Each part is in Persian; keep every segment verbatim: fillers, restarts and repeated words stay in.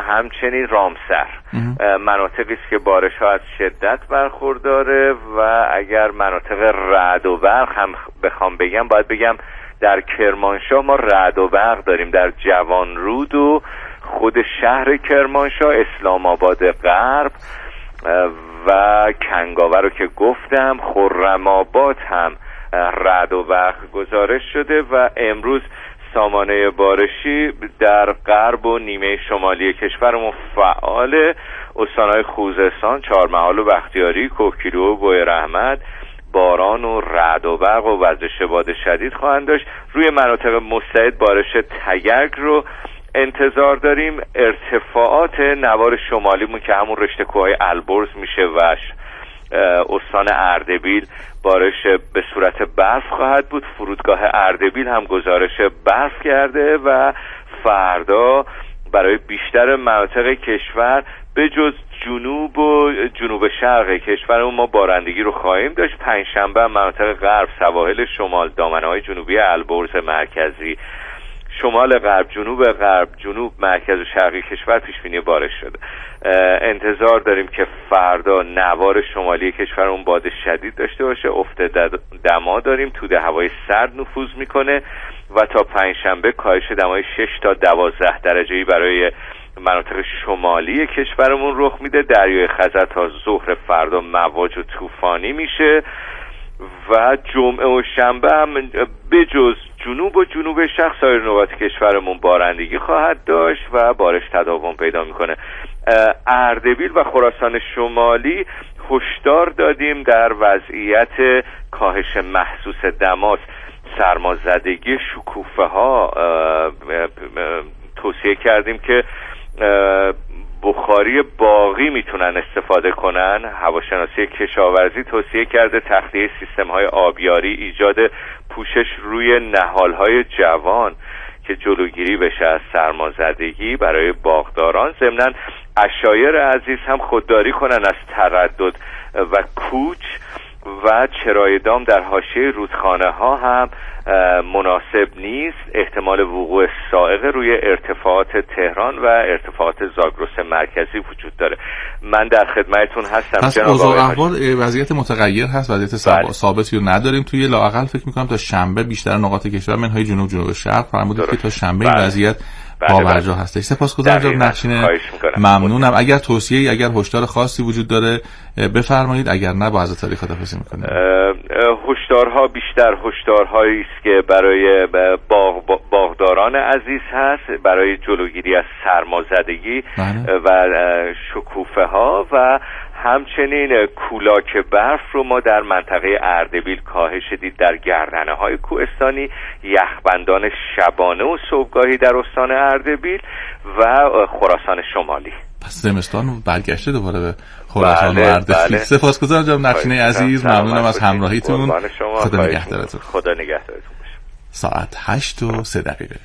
همچنین رامسر مناطقی است که بارش ها از شدت برخورداره و اگر مناطق رعد و برق هم بخوام بگم باید بگم در کرمانشاه ما رعد و برق داریم، در جوانرود و خود شهر کرمانشاه، اسلام آباد غرب و کنگاور رو که گفتم، خرم آباد هم رعد و برق گزارش شده و امروز سامانه بارشی در غرب و نیمه شمالی کشورمون فعاله. استان‌های خوزستان، چهارمحال و بختیاری، کوهگیلو و بوی رحمت باران و رعد و برق و وزش باد شدید خواهند داشت. روی مناطق مستعد بارش تگرگ رو انتظار داریم. ارتفاعات نوار شمالیمون که همون رشته کوههای البرز میشه و استان اردبیل بارش به صورت برف خواهد بود. فرودگاه اردبیل هم گزارش برف کرده و فردا برای بیشتر مناطق کشور به جز جنوب و جنوب شرق کشورمون ما بارندگی رو خواهیم داشت. پنجشنبه مناطق غرب، سواحل شمال، دامنه‌های جنوبی البرز مرکزی، شمال غرب، جنوب غرب، جنوب مرکز و شرقی کشور پیش بینی بارش شده. انتظار داریم که فردا نوار شمالی کشورمون باد شدید داشته باشه. افت دما داریم، توده هوای سرد نفوذ میکنه و تا پنجشنبه کاهش دمای شش تا دوازده درجه‌ای برای مناطق شمالی کشورمون رخ میده. دریای خزر تا ظهر فردا مواج و طوفانی میشه و جمعه و شنبه هم به جز جنوب و جنوب شرق سایر نقاط کشورمون بارندگی خواهد داشت و بارش تداوم پیدا میکنه. اردبیل و خراسان شمالی هشدار دادیم در وضعیت کاهش محسوس دماست. سرمازدگی شکوفه ها توصیه کردیم که بخاری باقی میتونن استفاده کنن. هواشناسی کشاورزی توصیه کرده تخلیه سیستم های آبیاری، ایجاد پوشش روی نهال های جوان که جلوگیری بشه از سرمازدگی برای باغداران. ضمناً عشایر عزیز هم خودداری کنن از تردد و کوچ و چرای دام در حاشیه رودخانه ها هم مناسب نیست. احتمال وقوع صاعقه روی ارتفاعات تهران و ارتفاعات زاگرس مرکزی وجود داره. من در خدمتتون هستم. پس اوضاع احوال وضعیت متغیر هست، وضعیت بله. ثابتی رو نداریم. توی لااقل فکر می‌کنم تا شنبه بیشتر نقاط کشور منهای جنوب جنوب شرق فرمود بود که تا شنبه بله. وضعیت پابرجا بله. هستش. سپاسگزارم جناب نقشین، ممنونم. اگر توصیه‌ای، اگر هشدار خاصی وجود داره بفرمایید، اگر نه با از تاریخ خداحافظی می‌کنیم. هشدارها بیشتر هشدارهایی است که برای باغ باغداران عزیز هست، برای جلوگیری از سرمازدگی بله. و شکوفه ها و همچنین کولاک برف رو ما در منطقه اردبیل کاهش دید. در گردنه های کوهستانی یخبندان شبانه و صبحگاهی در استان اردبیل و خراسان شمالی. پس زمستان برگشته دوباره به خراسان بله، و اردبیل. بله. سپاسگزارم جناب نقشین عزیز، ممنونم از همراهیتون. خدا نگهدارتون. خدا نگهدارتون باشه. ساعت هشت و سه دقیقه.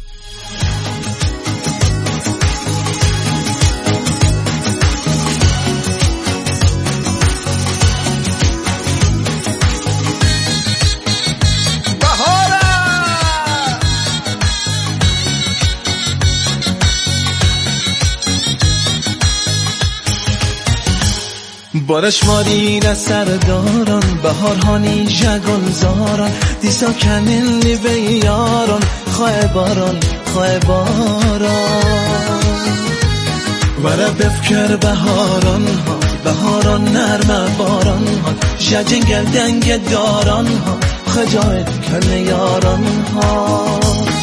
بارش مارین از سرداران بهارهانی جگان زاران دیسا کنن لیوه یاران خواه باران خواه باران ورا بفکر بهاران ها بهاران نرم باران ها جنگل دنگ داران ها خجایت کل یاران ها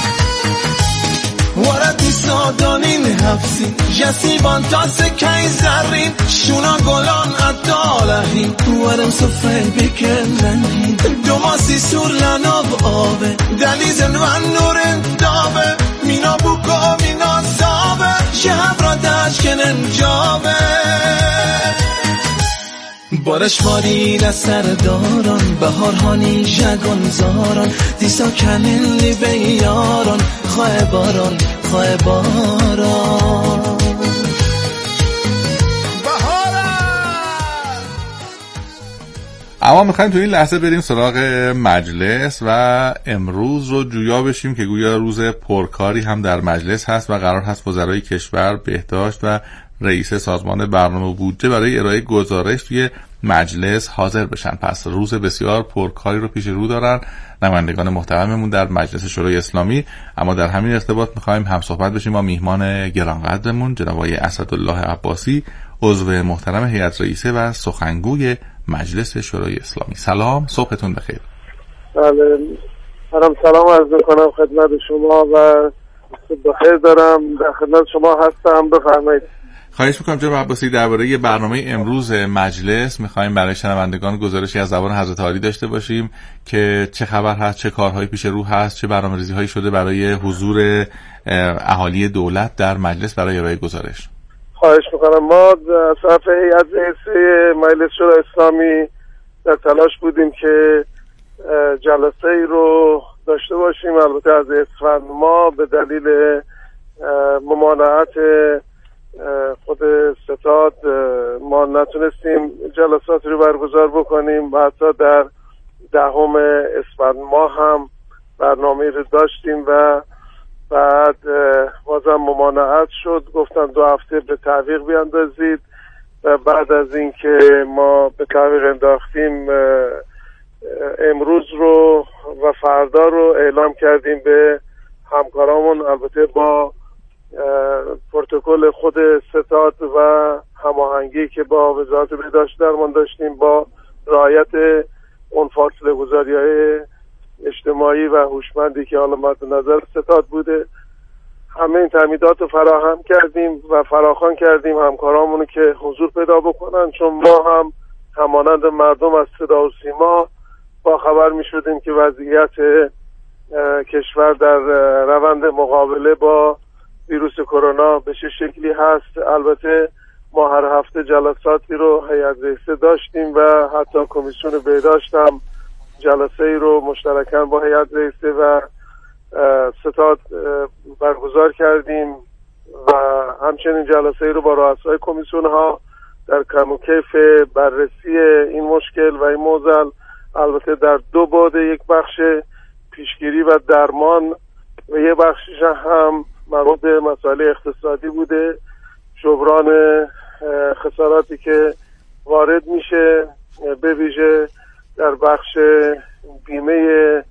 ورد سادانین حفظی جسیبان تاس کی زرین شونا گلان ادالهین ورم صفره بکننین دوماسی سور لناب آبه دلیزن و نورن دابه مینا بوکا مینا زابه شهب را دشکنن جابه بارش مارین از سرداران بهارهانی جگان زاران دیسا کنن لیوه یاران خواه باران خواه باران اما میخوایم تو این لحظه بریم سراغ مجلس و امروز رو جویا بشیم که گویا روز پرکاری هم در مجلس هست و قرار هست وزرای کشور، بهداشت و رئیس سازمان برنامه و بودجه برای ارائه گزارش توی مجلس حاضر بشن. پس روز بسیار پرکاری رو پیش رو دارن نمایندگان محترممون در مجلس شورای اسلامی. اما در همین ارتباط میخوایم هم صحبت بشیم با میهمان گرانقدرمون جناب آقای اسدالله عباسی، عضو محترم هیئت رئیسه و سخنگوی مجلس شورای اسلامی. سلام، صبحتون بخیر. بله، منم سلام عرض میکنم خدمت شما و بخیر دارم، در خدمت شما هستم. بفرمایید. خواهش میکنم جناب عباسی، درباره برنامه امروز مجلس میخوایم برای شنوندگان گزارشی از زبان حضرت عالی داشته باشیم که چه خبر هست، چه کارهایی پیش رو هست، چه برنامه‌ریزی هایی شده برای حضور اهالی دولت در مجلس برای ارائه گزارش. خواهش میکنم. ما از طرف هیئت رئیسه مجلس شورای اسلامی در تلاش بودیم که جلسه ای رو داشته باشیم. البته از اسفند ما به دلیل ممانعت خود ستاد ما نتونستیم جلسات رو برگزار بکنیم و حتی در دهم اسفند ما هم برنامه رو داشتیم و بعد بازم ممانعت شد، گفتن دو هفته به تعویق بیاندازید و بعد از اینکه ما به تعویق انداختیم امروز رو و فردا رو اعلام کردیم به همکارامون، البته با پروتکل خود ستاد و هماهنگی که با وزارت بهداشت درمان داشتیم با رعایت اون فاصله گذاری‌های اجتماعی و هوشمندی که حالا مد نظر ستاد بوده، همه این تأمینات رو فراهم کردیم و فراخوان کردیم همکارامون که حضور پیدا بکنن، چون ما هم همانند مردم از صدا و سیما با خبر می شدیم که وضعیت کشور در روند مقابله با ویروس کرونا به چه شکلی هست. البته ما هر هفته جلساتی رو هیئت رئیسه داشتیم و حتی کمیسیون بهداشت هم جلسه ای رو مشترکاً با هیئت رئیسه و ستاد برگزار کردیم و همچنین جلسه ای رو با رؤسای کمیسیون ها در کم و کیف بررسی این مشکل و این معضل، البته در دو بعد، یک بخش پیشگیری و درمان و یک بخشش هم مربوط به مسائل اقتصادی بوده، جبران خساراتی که وارد میشه به ویژه در بخش بیمه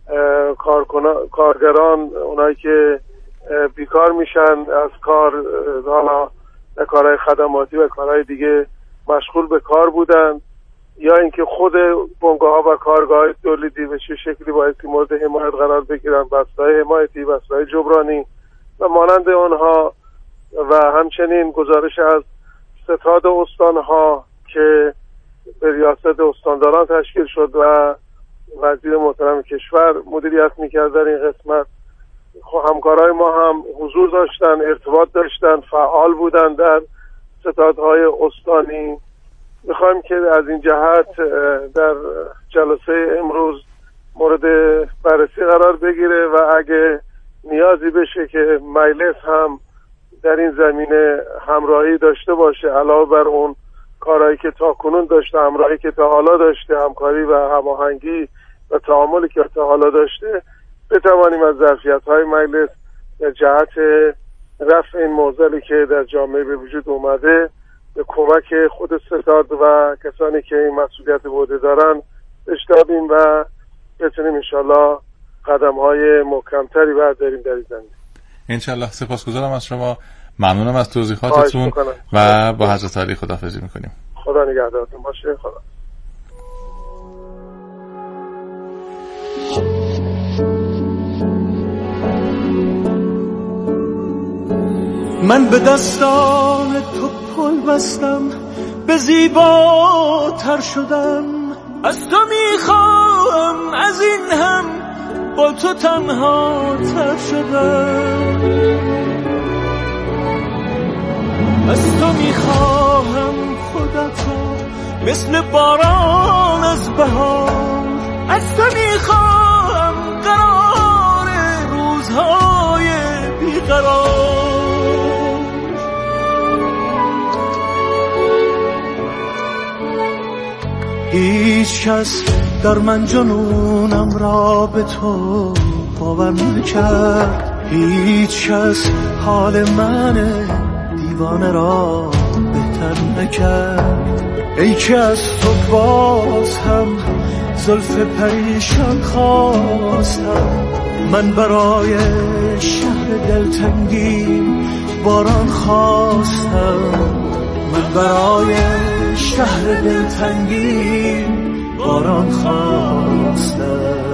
کارگران، اونایی که بیکار میشن از کار، حالا کارهای خدماتی و کارهای دیگه مشغول به کار بودن، یا اینکه خود بنگاه ها و کارگاه تولیدی به چه شکلی باید که مورد حمایت قرار بگیرن، بسته‌های حمایتی، بسته‌های جبرانی و مانند آنها، و همچنین گزارش از ستاد استانها که به ریاست استانداران تشکیل شد و وزیر محترم کشور مدیریت میکرد در این قسمت. همکارای ما هم حضور داشتن، ارتباط داشتن، فعال بودن در ستادهای استانی. میخوایم که از این جهت در جلسه امروز مورد بررسی قرار بگیره و اگه نیازی بشه که مجلس هم در این زمینه همراهی داشته باشه، علاوه بر اون کارهایی که تا کنون داشته، همراهی که تا حالا داشته، همکاری و هماهنگی و تعاملی که تا حالا داشته، بتوانیم از ظرفیت‌های مجلس در جهت رفع این معضلی که در جامعه به وجود اومده به کمک خود ستاد و کسانی که این مسئولیت به عهده دارن بشتابیم و بتونیم انشالله قدم‌های محکم‌تری برداریم در این زمینه. انشالله. سپاسگزارم از شما، ممنونم از توضیحاتتون و با حضرت علی خداحافظی میکنیم. خدا نگهدارتون باشه. خدا. من به دستان تو پل بستم، به زیباتر شدم، از تو میخوام از این هم با تو تنها تر شدم، از تو میخواهم خودتو مثل باران از بهار، از تو میخواهم قرار روزهای بیقرار، هیچ کس در من جنونم را به تو باور نکرد، هیچ کس حال من دیوانه را بهتر نکرد. ای که از تو باز هم زلف پریشان خواستم، من برای شهر دلتنگی باران خواستم، من برای شهر دلتنگی باران خواستم.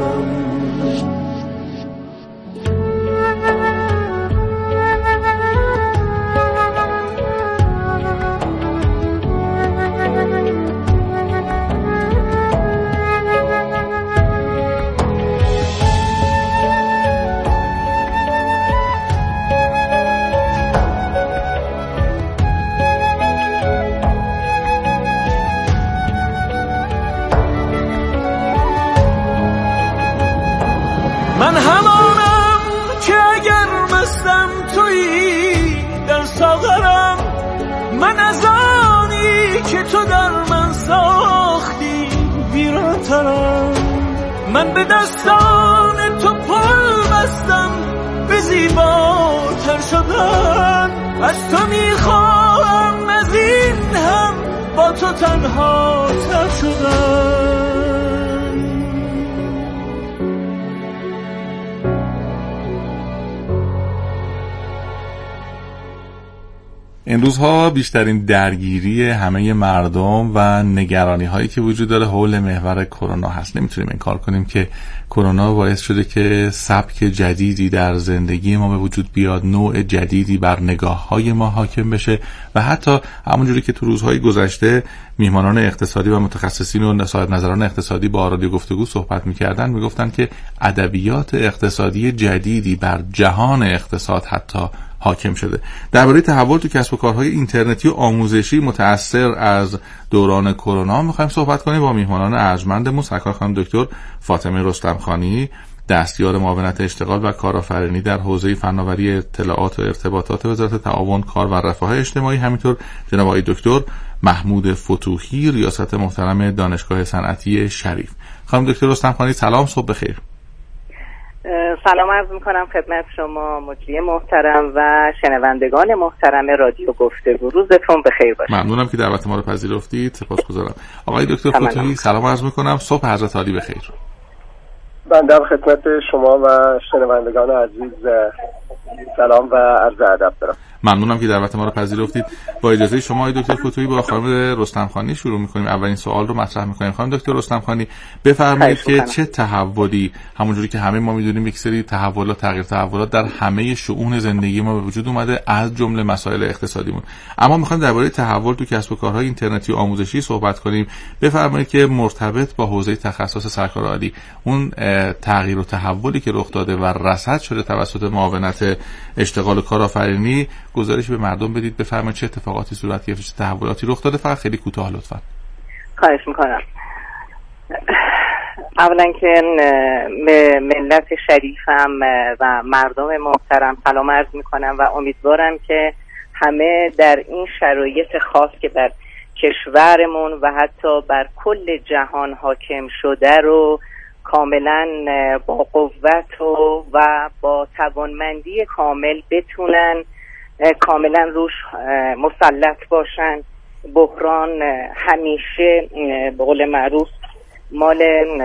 من همانم که اگر مستم تویی در ساغرم، من از آنی که تو در من ساختی ویرانترم. من به دستان تو پل بستم به زیباتر شدن، از تو میخواهم از این هم با تو تنها تر شدن. این روزها بیشترین درگیری همه مردم و نگرانی هایی که وجود داره حول محور کرونا هست. نمیتونیم انکار کنیم که کرونا باعث شده که سبک جدیدی در زندگی ما به وجود بیاد، نوع جدیدی بر نگاه های ما حاکم بشه و حتی همونجوری که تو روزهای گذشته میهمانان اقتصادی و متخصصین و صاحب نظران اقتصادی با رادیو گفتگو صحبت میکردن، میگفتن که ادبیات اقتصادی جدیدی بر جهان اقتصاد حتی حاکم شده. درباره تحول تو کسب و کارهای اینترنتی و آموزشی متأثر از دوران کرونا میخوایم صحبت کنیم با میهمانان ارجمندمون، سرکار خانم دکتر فاطمه رستمخانی، دستیار معاونت اشتغال و کارآفرینی در حوزه فناوری اطلاعات و ارتباطات وزارت تعاون، کار و رفاه اجتماعی، همینطور جناب آقای دکتر محمود فتوحی، ریاست محترم دانشگاه صنعتی شریف. خانم دکتر رستمخانی سلام، صبح بخیر. سلام عرض میکنم خدمت شما مجری محترم و شنوندگان محترم رادیو گفتگو. روزتون بخیر باشه. ممنونم که دعوت ما رو پذیرفتید، سپاسگزارم. آقای دکتر فتوحی سلام عرض میکنم، صبح حضرت عالی بخیر. بنده خدمت شما و شنوندگان عزیز سلام و عرض ادب دارم. ممنونم که دعوت ما رو پذیرفتید. با اجازه شما آقای دکتر فتوحی با خانم رستمخانی شروع می‌کنیم. اولین سوال رو مطرح می‌کنیم. خانم دکتر رستمخانی بفرمایید که چه تحولی، همونجوری که همه ما می‌دونیم یک سری تحولات، تغییر تحولات در همه شؤون زندگی ما به وجود اومده، از جمله مسائل اقتصادیمون. اما می‌خوایم درباره تحول تو کسب و کارهای اینترنتی و آموزشی صحبت کنیم. بفرمایید که مرتبط با حوزه تخصص سرکار عالی اون تغییر و تحولی که رخ داده و رصد شده توسط معاونت اشتغال و کارآفرینی گزارش به مردم بدید. بفرمایید چه اتفاقاتی صورت گرفته، چه تحولاتی رخ داده. فقط خیلی کوتاه لطفا. خواهش میکنم. اولا که ملت شریفم و مردم محترم سلام عرض میکنم و امیدوارم که همه در این شرایط خاص که بر کشورمون و حتی بر کل جهان حاکم شده رو کاملا با قوت و, و با توانمندی کامل بتونن کاملا روش مسلط باشن. بحران همیشه به قول معروف مال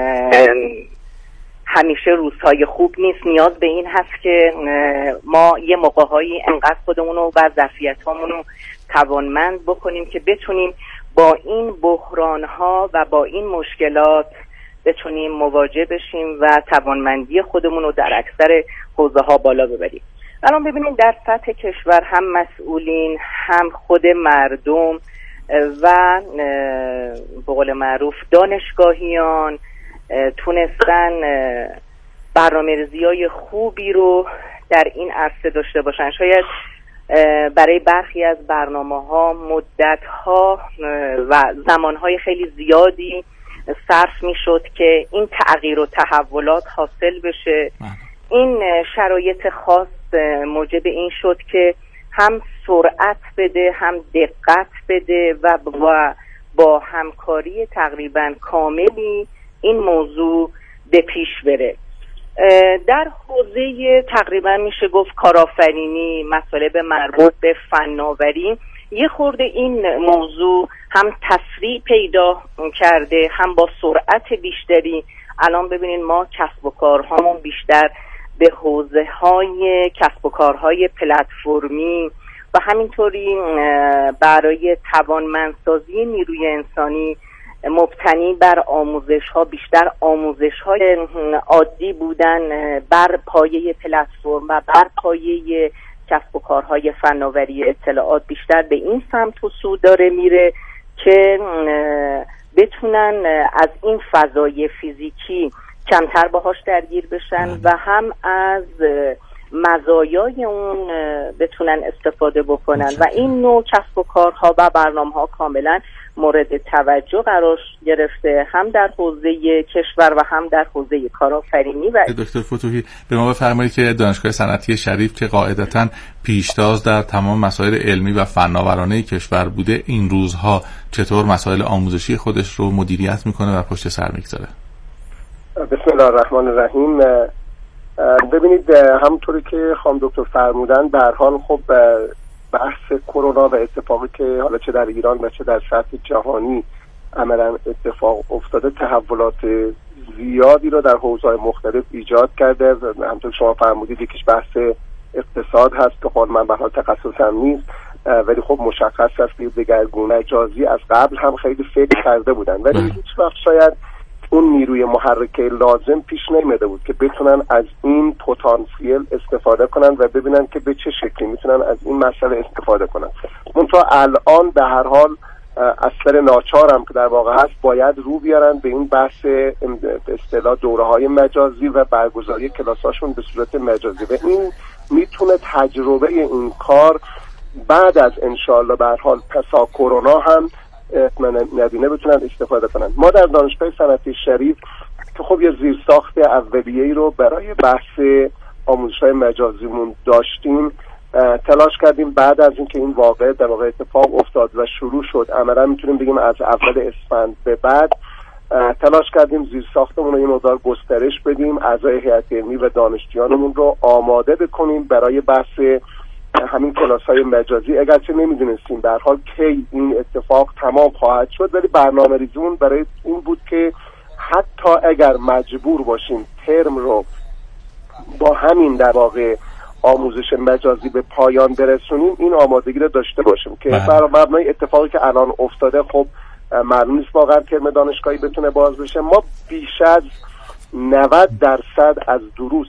همیشه روزهای خوب نیست. نیاز به این هست که ما یه موقع‌هایی انقدر خودمون رو و ظرفیت‌هامون رو توانمند بکنیم که بتونیم با این بحران‌ها و با این مشکلات بتونیم مواجه بشیم و توانمندی خودمون رو در اکثر حوزه‌ها بالا ببریم. الان ببینید در سطح کشور هم مسئولین هم خود مردم و به قول معروف دانشگاهیان تونستن برنامه‌ریزی‌های خوبی رو در این عرصه داشته باشن. شاید برای برخی از برنامه‌ها مدت‌ها و زمان‌های خیلی زیادی صرف می‌شد که این تغییر و تحولات حاصل بشه. این شرایط خاص موجب این شد که هم سرعت بده هم دقت بده و, و با همکاری تقریبا کاملی این موضوع به پیش بره. در حوزه تقریبا میشه گفت کارآفرینی، مطالب مربوط به فناوری، یه خورده این موضوع هم تسریع پیدا کرده، هم با سرعت بیشتری. الان ببینید ما کسب و کارهامون بیشتر به حوزه های کسب و کارهای پلتفرمی و همینطوری برای توانمندسازی نیروی انسانی مبتنی بر آموزش ها، بیشتر آموزش های عادی بودن بر پایه پلتفرم و بر پایه کسب و کارهای فناوری اطلاعات بیشتر به این سمت و سو داره میره که بتونن از این فضای فیزیکی کمتر باهاش درگیر بشن و هم از مزایای اون بتونن استفاده بکنن و این نوع کسب و کارها و برنامه‌ها کاملا مورد توجه قرار گرفته، هم در حوزه کشور و هم در حوزه کارآفرینی. و دکتر فتوحی به ما بفرمایید که دانشگاه صنعتی شریف که قاعدتاً پیشتاز در تمام مسائل علمی و فناورانه کشور بوده، این روزها چطور مسائل آموزشی خودش رو مدیریت میکنه و پشت سر میگذاره؟ بسم الله الرحمن الرحیم. ببینید همونطوری که خانم دکتر فرمودن، به هر حال خب بحث کرونا و اتفاقی که حالا چه در ایران و چه در سطح جهانی عملا اتفاق افتاده تحولات زیادی رو در حوزه‌های مختلف ایجاد کرده. همونطور که شما فرمودید یکیش بحث اقتصاد هست که خود من به حال تخصصم نیست، ولی خب مشخص است که دگرگونه مجازی از قبل هم خیلی فکر کرده بودن، ولی هیچ وقت شاید اون نیروی محرکه لازم پیش نمیده بود که بتونن از این پتانسیل استفاده کنن و ببینن که به چه شکلی میتونن از این مسئله استفاده کنن. منتها الان به هر حال اثر ناچار هم که در واقع هست باید رو بیارن به این بحث به اصطلاح دوره‌های مجازی و برگزاری کلاساشون به صورت مجازی و این میتونه تجربه این کار بعد از انشالله به هر حال پسا کرونا هم ندینه بتونن استفاده کنن. ما در دانشگاه صنعتی شریف که خب یه زیرساخت اولیه‌ای رو برای بحث آموزش‌های مجازیمون داشتیم، تلاش کردیم بعد از اینکه این واقعه در واقع اتفاق افتاد و شروع شد، عملا میتونیم بگیم از اول اسفند به بعد تلاش کردیم زیرساختمون رو یه مقدار گسترش بدیم، اعضای هیئت علمی و دانشجویانمون رو آماده بکنیم برای بحث همین کلاس‌های مجازی. اگرچه نمیدونستیم به هر حال کی این اتفاق تمام خواهد شد، ولی برنامه ریزیمون برای این بود که حتی اگر مجبور باشیم ترم رو با همین در واقع آموزش مجازی به پایان برسونیم، این آمادگی رو داشته باشیم که بر مبنای اتفاقی که الان افتاده خب معلوم نیست واقعا ترم دانشگاهی بتونه باز بشه. ما بیش از نود درصد از دروس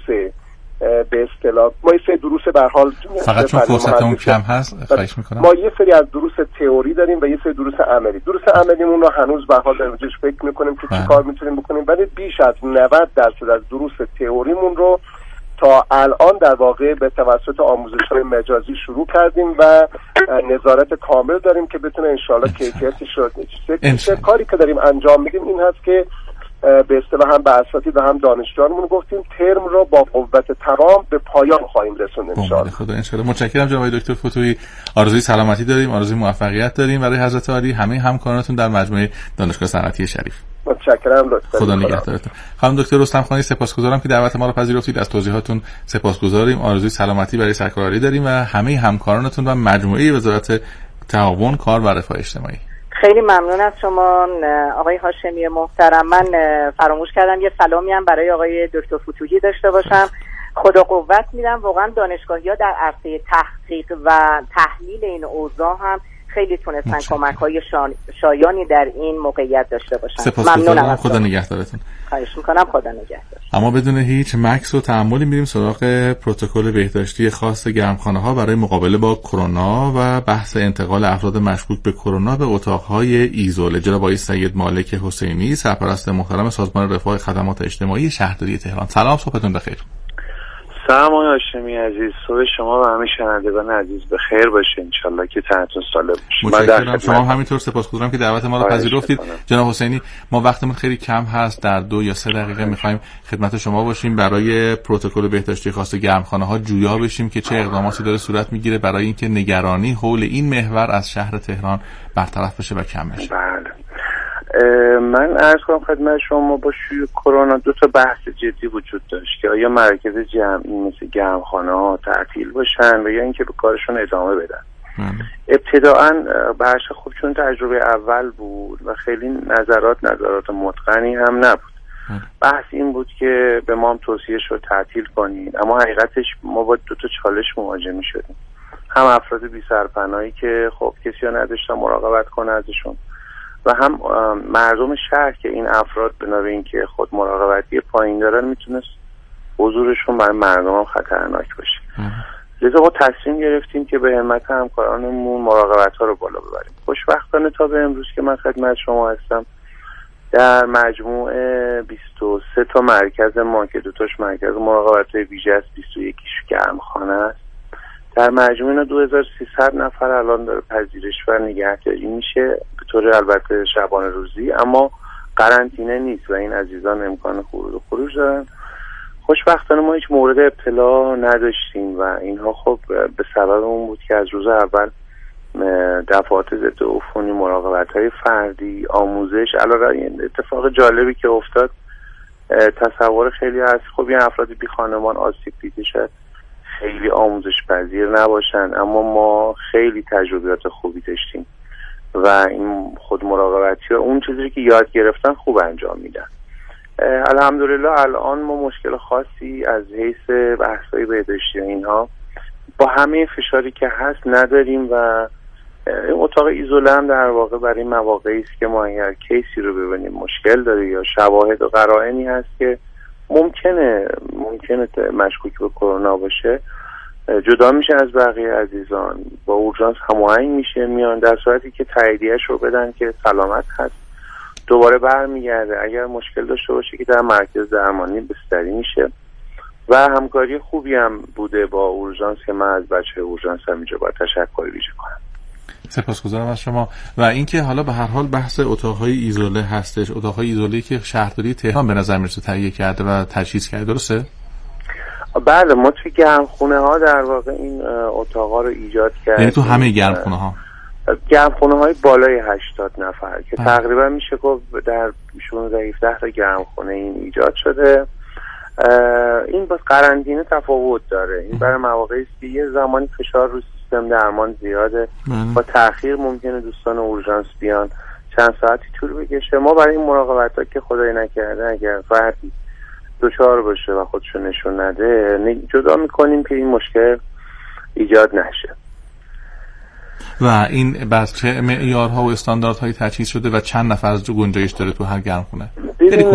به اصطلاح ما یه سری دروس به هر حال فقط چون فرصتمون کم هست خواهش میکنم، ما یه سری از دروس تئوری داریم و یه سری دروس عملی. دروس عملیمون رو هنوز به هر حال درجهش فکر میکنیم که چی کار میتونیم بکنیم، ولی بیش از نود درصد از دروس تئوریمون رو تا الان در واقع به توسط آموزش‌های مجازی شروع کردیم و نظارت کامل داریم که بتونه انشالله کیفیتش رو چه کاری که داریم انجام میدیم این هست که به اصطلاح هم به اساتید و هم دانشجویانمون گفتیم ترم رو با قوت تمام به پایان خواهیم رسوند ان شاءالله. خدا ان شاءالله. متشکرم جناب دکتر فتوحی. آرزوی سلامتی داریم، آرزوی موفقیت داریم برای حضرت عالی، همه همکارانتون در مجموعه دانشگاه صنعتی شریف. متشکرم لطفا. خدا نگهدارتون. خانم دکتر رستم خانی سپاسگزارم که دعوت ما رو پذیرفتید، از توضیحاتون سپاسگزاریم. آرزوی سلامتی برای سرکار عالی داریم و همه همکارانتون و مجموعه وزارت تعاون کار و رفاه اجتماعی. خیلی ممنون از شما آقای هاشمی محترم. من فراموش کردم یه سلامی هم برای آقای دکتر فتوحی داشته باشم. خدا قوت میدم. واقعا دانشگاهی‌ها در عرصه تحقیق و تحلیل این اوضاع هم خیلی تونستن کمک‌های شایانی در این موقعیت داشته باشن. ممنونم. خدا نگهدارتون. خواهش میکنم. خدا نگهدار. اما بدون هیچ مکث و تأملی میریم سراغ پروتکل بهداشتی خاص گرمخانه‌ها برای مقابله با کرونا و بحث انتقال افراد مشکوک به کرونا به اتاق‌های ایزوله. جناب آقای سید مالک حسینی، سرپرست محترم سازمان رفاه خدمات اجتماعی شهرداری تهران. سلام، صبحتون بخیر. سلام آقای هاشمی عزیز، صبح شما و همه شنوندگان عزیز به خیر باشه انشالله که تنتون سالم باشه. متشکرم. شما همینطور سپاسگزارم که دعوت ما رو پذیرفتید. جناب حسینی، ما وقتمون خیلی کم هست، در دو یا سه دقیقه می‌خوایم خدمت شما باشیم برای پروتکل بهداشتی خاص گرمخانه‌ها جویا بشیم که چه اقداماتی داره صورت میگیره برای اینکه نگرانی حول این محور از شهر تهران برطرف بشه و کم بشه. بله من عرض کنم خدمت شما با شیوع کرونا دو تا بحث جدی وجود داشت که آیا مراکز جمعی مثل گرمخانه ها تعطیل باشن و یا اینکه به کارشون ادامه بدن. ابتداعاً بحث خوب چون تجربه اول بود و خیلی نظرات نظرات متقنی هم نبود. بحث این بود که به ما هم توصیه شد تعطیل کنین، اما حقیقتش ما با دو تا چالش مواجه می شدیم. هم افراد بی سرپناهی که خب کسی ها نداشتن مراقبت کنه ازشون و هم مردم شهر که این افراد بنا به اینکه خود مراقبتی پایین دارن میتونست حضورشون برای مردم هم خطرناک باشه. لذا ما تصمیم گرفتیم که به همت همکارانمون مراقبت ها رو بالا ببریم. خوشبختانه تا به امروز که من خدمت شما هستم در مجموع بیست و سه تا مرکز ما که دوتاش مرکز مراقبت ویژه است، بیست و یکیش گرمخانه است، در مجموع اینا دو هزار و سیصد نفر الان داره پذیرش و نگهداری میشه به طور البته شبانه روزی، اما قرنطینه نیست و این عزیزان امکان خروج و خروج دارن. خوشبختانه ما هیچ مورد ابتلا نداشتیم و اینها خب به سبب اون بود که از روز اول دفعات ضد عفونی، مراقبت‌های فردی، آموزش، علاوه اتفاق جالبی که افتاد تصور خیلی هست خب این افراد بی خانمان آسیب دیده شد خیلی آموزش پذیر نباشن، اما ما خیلی تجربیات خوبی داشتیم و این خود مراقبتی و اون چیزی که یاد گرفتن خوب انجام میدن. الحمدلله الان ما مشکل خاصی از حیث بحث‌های بهداشتی اینها با همه فشاری که هست نداریم و اتاق ایزوله هم در واقع برای مواقعی است که ما اگر کیسی رو ببینیم مشکل داره یا شواهد و قرائنی هست که ممکنه ممکنه مشکوک به کرونا باشه جدا میشه از بقیه عزیزان، با اورژانس هماهنگ میشه میان، در صورتی که تاییدیه‌اش رو بدن که سلامت هست دوباره برمیگرده. اگر مشکل داشته باشه که در مرکز درمانی بستری میشه و همکاری خوبی هم بوده با اورژانس که من از بچه اورژانس هم اینجا باید تشکر ویژه کنم. سپاسگزارم از شما. و اینکه حالا به هر حال بحث اتاق‌های ایزوله هستش، اتاق‌های ایزوله‌ای که شهرداری تهران به نظر میرسه تهیه کرده و تجهیز کرده، درسته؟ بله، ما توی گرمخونه ها در واقع این اتاقا رو ایجاد کردیم. یعنی تو همه گرمخونه ها؟ گرمخونه های بالای هشتاد نفر که اه. تقریبا میشه گفت در شانزده هفده تا گرمخونه این ایجاد شده. این با قرنطینه تفاوت داره. این برای مواقعی است که یه زمانی فشار رو سیستم درمان زیاده با تأخیر ممکنه دوستان اورژانس بیان چند ساعتی طول بکشه. ما برای این مراقبت ها که خدای نکرده اگر فردی دچار باشه و خودشو نشون نده جدا میکنیم که این مشکل ایجاد نشه. و این بس چه معیارها و استانداردهایی تجهیز شده و چند نفر از گنجایش داره تو هر گرمخونه؟ ببین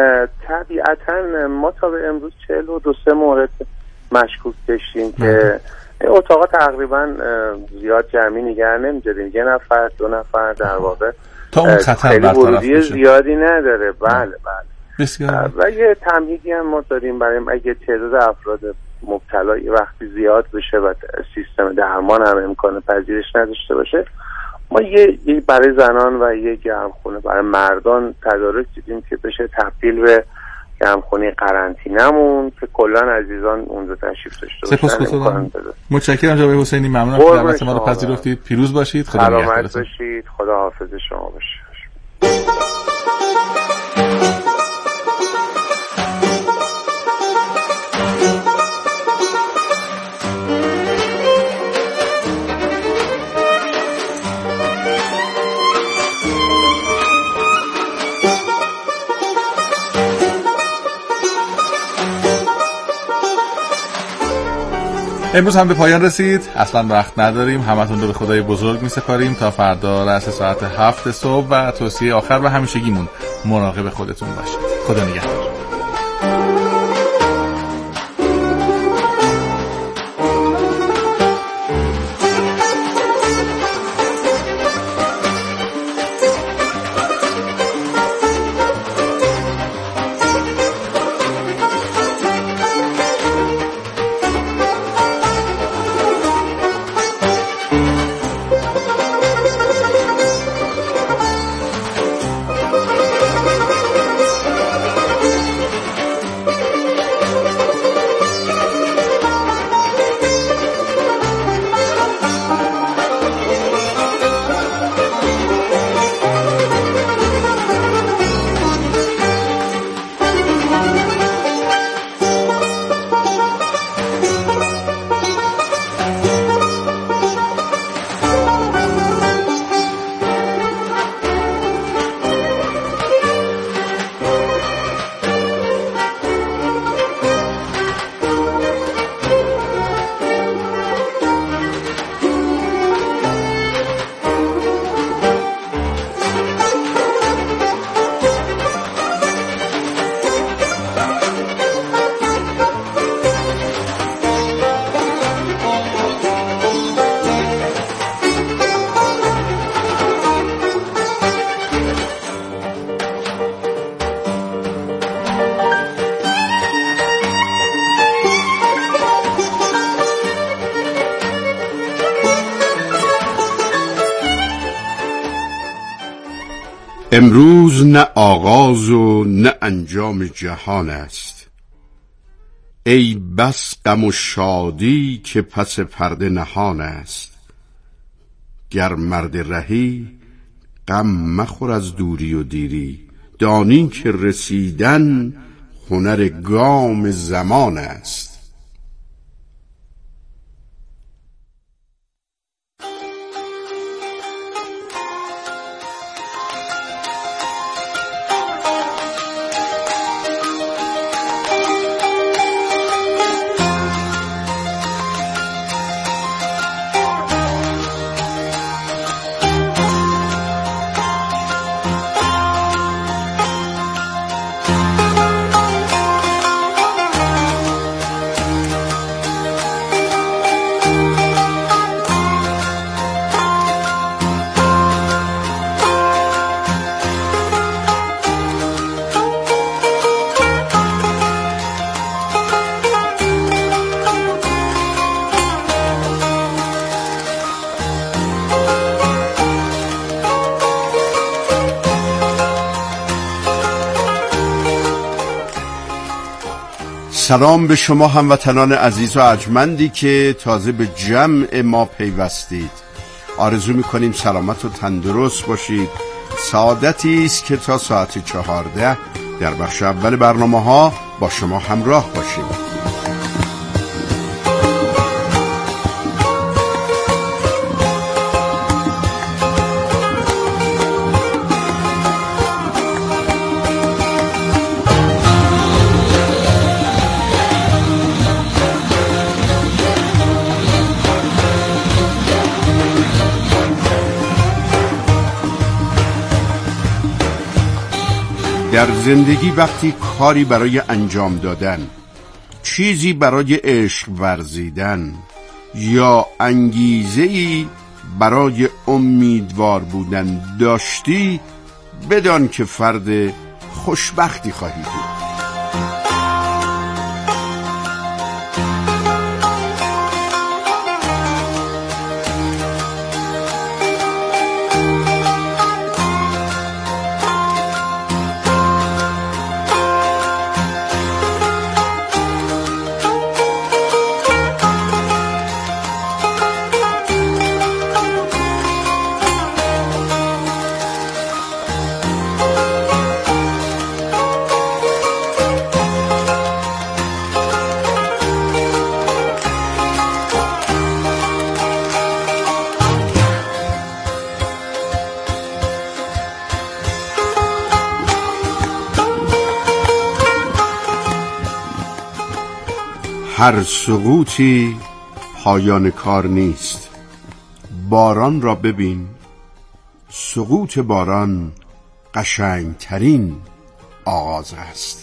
طبیعتا ما تا به امروز چهل و دو سه مورد مشکوک داشتیم که اتاقا تقریبا زیاد جمعی نگه نمی‌داریم، یه نفر دو نفر در واقع تا اون خطر برطرف بشه زیادی نداره. بله بله بسیار. و یه تمهیدی هم ما داریم برای اگه تعداد افراد مبتلا یه وقتی زیاد بشه و سیستم درمان هم امکان پذیرش نداشته باشه ما یه, یه برای زنان و یه گرمخونه برای مردان تدارک دیدیم که بشه تبدیل به گرمخونه قرنطینه‌مون که کلا عزیزان اونجا تشریف داشته باشن. سپاسگزارم. متشکرم جناب حسینی، ممنونم که دعوت ما رو پذیرفتید. پیروز باشید. خدا نگهدار. سلامت باشید. خدا حافظ شما باشه. امروز هم به پایان رسید. اصلا وقت نداریم، همتون رو به خدای بزرگ میسپاریم تا فردا رأس ساعت هفت صبح و توصیه آخر و همیشگیمون مراقب خودتون باشید. خدا نگهدار. امروز نه آغاز و نه انجام جهان است، ای بس غم و شادی که پس پرده نهان است. گر مرد رهی غم مخور از دوری و دیری، دانی که رسیدن هنر گام زمان است. سلام به شما هموطنان عزیز و ارجمندی که تازه به جمع ما پیوستید. آرزو میکنیم سلامت و تندرست باشید. سعادتی است که تا ساعت چهارده در بخش اول برنامه ها با شما همراه باشیم. در زندگی وقتی کاری برای انجام دادن، چیزی برای عشق ورزیدن یا انگیزه‌ای برای امیدوار بودن داشتی، بدان که فرد خوشبختی خواهی بود. هر سقوطی پایان کار نیست. باران را ببین، سقوط باران قشنگترین آغاز است.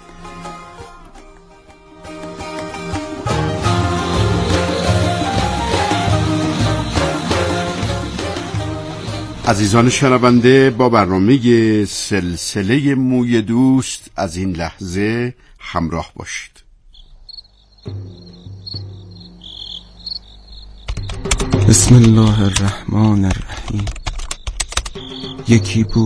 عزیزان شنونده، با برنامه سلسله موی دوست از این لحظه همراه باشید. بسم الله الرحمن الرحیم. یکی بود